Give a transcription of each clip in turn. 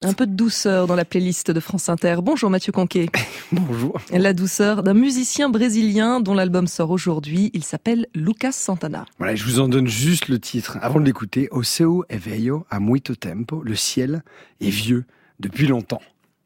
Un peu de douceur dans la playlist de France Inter. Bonjour Mathieu Conquet. Bonjour. La douceur d'un musicien brésilien dont l'album sort aujourd'hui. Il s'appelle Lucas Santana. Voilà, je vous en donne juste le titre. Avant de l'écouter, O céu é velho há muito tempo. Le ciel est vieux depuis longtemps.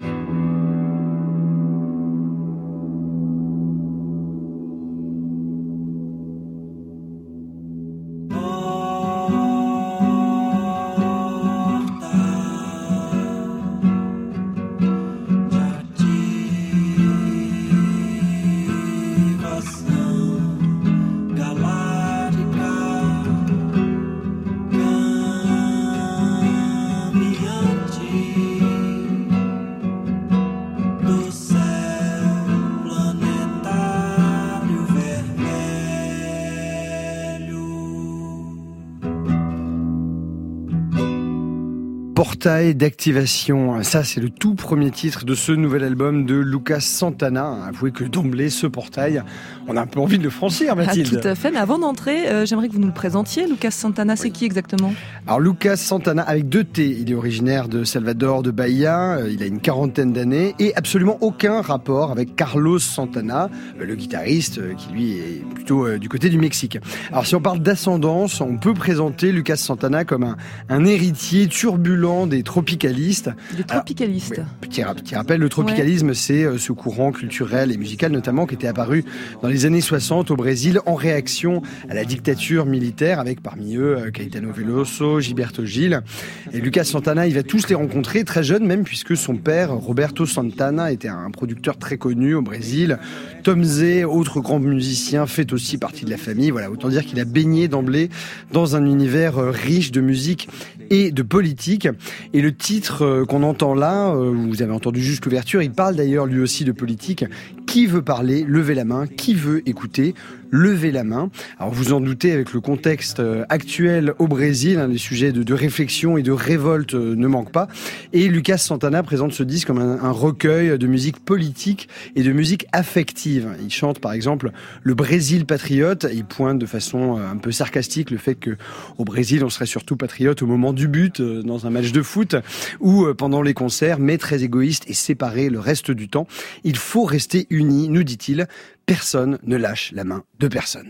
Portail d'activation, ça c'est le tout premier titre de ce nouvel album de Lucas Santana. Avouez que d'emblée, ce portail, on a un peu envie de le franchir, Mathilde. Ah, tout à fait, mais avant d'entrer, j'aimerais que vous nous le présentiez. Lucas Santana, c'est qui exactement ? Alors Lucas Santana, avec 2 T, il est originaire de Salvador de Bahia, il a une 40aine d'années et absolument aucun rapport avec Carlos Santana, le guitariste qui lui est plutôt du côté du Mexique. Alors si on parle d'ascendance, on peut présenter Lucas Santana comme un héritier turbulent des tropicalistes. Des tropicalistes. Alors, oui, petit rappel, le tropicalisme, c'est ce courant culturel et musical notamment qui était apparu dans les années 60 au Brésil en réaction à la dictature militaire avec parmi eux Caetano Veloso, Gilberto Gil. Et Lucas Santana, il va tous les rencontrer très jeune même puisque son père, Roberto Santana, était un producteur très connu au Brésil. Tom Zé, autre grand musicien, fait aussi partie de la famille. Voilà, autant dire qu'il a baigné d'emblée dans un univers riche de musique et de politique. Et le titre qu'on entend là, vous avez entendu juste l'ouverture, il parle d'ailleurs lui aussi de politique. Qui veut parler, levez la main. Qui veut écouter, levez la main. Alors vous en doutez, avec le contexte actuel au Brésil, les sujets de réflexion et de révolte ne manquent pas. Et Lucas Santana présente ce disque comme un recueil de musique politique et de musique affective. Il chante par exemple le Brésil patriote. Il pointe de façon un peu sarcastique le fait que au Brésil on serait surtout patriote au moment du but dans un match de foot ou pendant les concerts, mais très égoïste et séparé le reste du temps. Il faut rester unis, nous dit-il. Personne ne lâche la main de personne.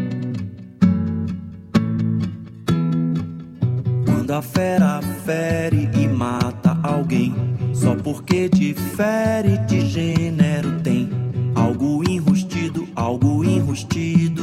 Quando a fera fere e mata alguém, só porque difere de gênero tem algo enrustido, algo enrustido.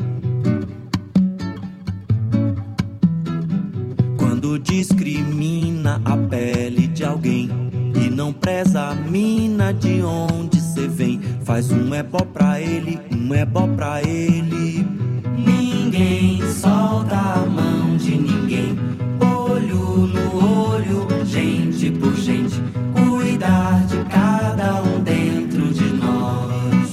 Quando discrimina a pele de alguém e não preza a mina de onde cê vem, faz ebó pra ele, ebó pra ele. Ninguém solta a mão de ninguém, olho no olho, gente por gente, cuidar de cada dentro de nós.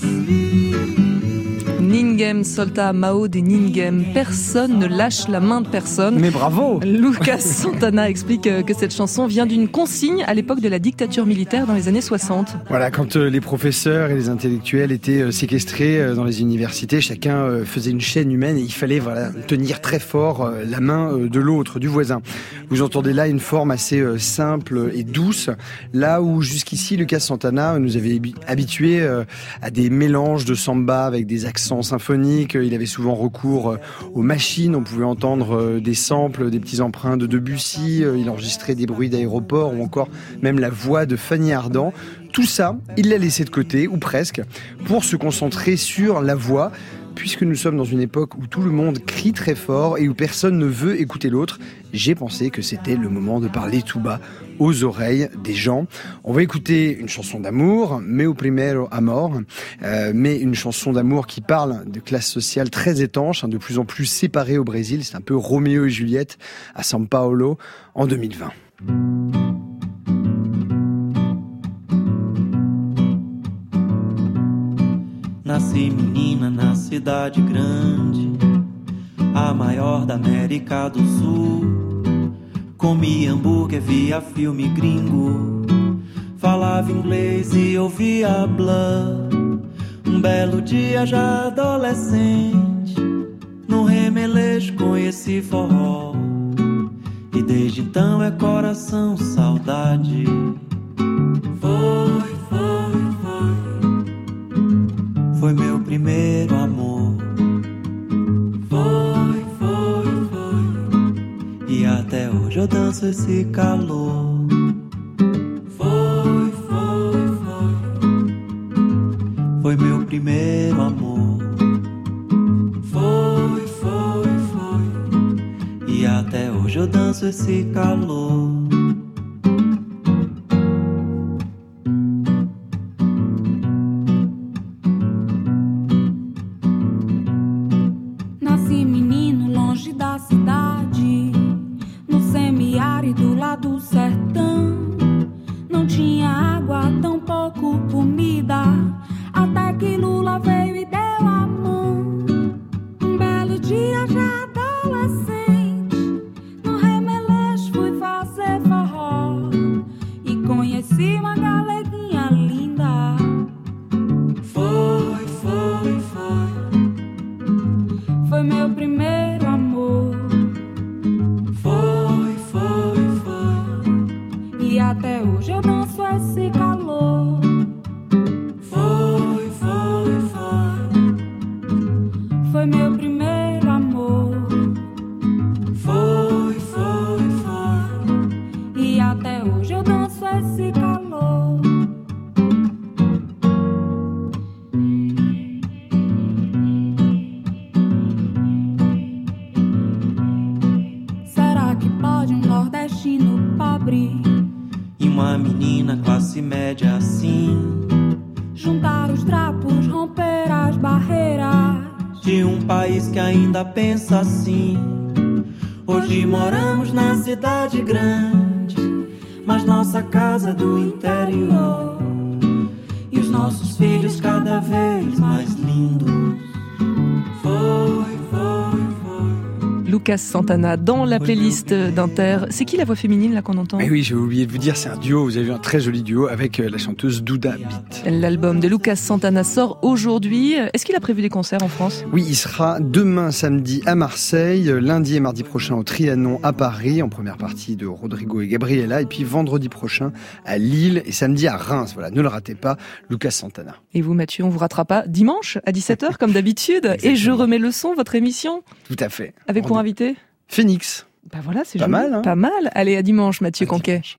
Ninguém solta a mão de ninguém. Personne ne lâche la main de personne. Mais bravo! Lucas Santana explique que cette chanson vient d'une consigne à l'époque de la dictature militaire dans les années 60. Voilà, quand les professeurs et les intellectuels étaient séquestrés dans les universités, chacun faisait une chaîne humaine et il fallait tenir très fort la main de l'autre, du voisin. Vous entendez là une forme assez simple et douce, là où jusqu'ici Lucas Santana nous avait habitués à des mélanges de samba avec des accents symphoniques. Il avait souvent recours aux machines, on pouvait entendre des samples, des petits emprunts de Debussy, il enregistrait des bruits d'aéroport ou encore même la voix de Fanny Ardant. Tout ça, il l'a laissé de côté, ou presque, pour se concentrer sur la voix. Puisque nous sommes dans une époque où tout le monde crie très fort et où personne ne veut écouter l'autre, j'ai pensé que c'était le moment de parler tout bas aux oreilles des gens. On va écouter une chanson d'amour, Meu Primeiro Amor, mais une chanson d'amour qui parle de classe sociale très étanche, de plus en plus séparée au Brésil. C'est un peu Roméo et Juliette à São Paulo en 2020. Nasci menina na cidade grande, a maior da América do Sul. Comi hambúrguer, via filme gringo, falava inglês e ouvia Blur. Belo dia já adolescente, no Remelejo conheci forró. E desde então é coração, saudade. Foi meu primeiro amor. E até hoje eu danço esse calor. Foi meu primeiro amor. E até hoje eu danço esse calor. Nasci menino longe da cidade, no semiárido lá do sertão. Não tinha água, tão pouco comida, até que Lula veio e deu a mão. Um belo dia já adolescente, no Remeleixo fui fazer forró e conheci uma galeguinha linda. Foi meu primeiro amor. E até hoje eu danço esse calor. Foi meu primeiro amor. E até hoje eu danço esse calor. Será que pode um nordestino pobre E uma menina classe média assim, juntar os trapos, romper as barreiras de um país que ainda pensa assim? Hoje moramos na cidade grande, mas nossa casa é do interior. E os nossos filhos cada vez mais lindos. Lucas Santana dans la playlist d'Inter. C'est qui la voix féminine là qu'on entend? Mais oui, j'ai oublié de vous dire, c'est un duo. Vous avez vu un très joli duo avec la chanteuse Douda Beat. L'album de Lucas Santana sort aujourd'hui. Est-ce qu'il a prévu des concerts en France? Oui, il sera demain samedi à Marseille, lundi et mardi prochain au Trianon à Paris, en première partie de Rodrigo et Gabriela, et puis vendredi prochain à Lille et samedi à Reims. Voilà, ne le ratez pas, Lucas Santana. Et vous Mathieu, on vous ratera pas dimanche à 17h comme d'habitude. Et je remets le son, votre émission. Tout à fait. Avec pour invité Phoenix. Bah voilà, c'est pas joli. mal, hein. Pas mal. Allez, à dimanche, Mathieu Conquet. Dimanche.